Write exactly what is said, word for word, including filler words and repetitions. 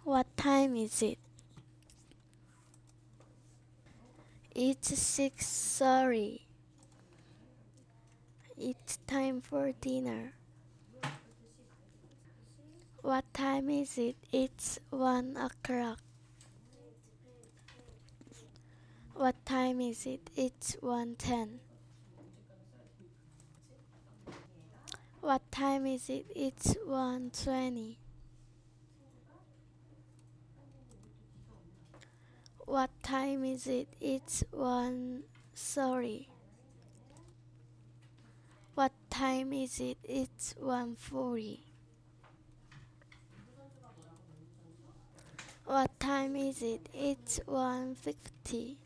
What time is it? It's six. Sorry. It's time for dinner. What time is it? It's one o'clock. What time is it? It's one ten. What time is it? It's one twenty. What time is it? It's one. Sorry. What time is it? It's one forty. What time is it? It's one fifty.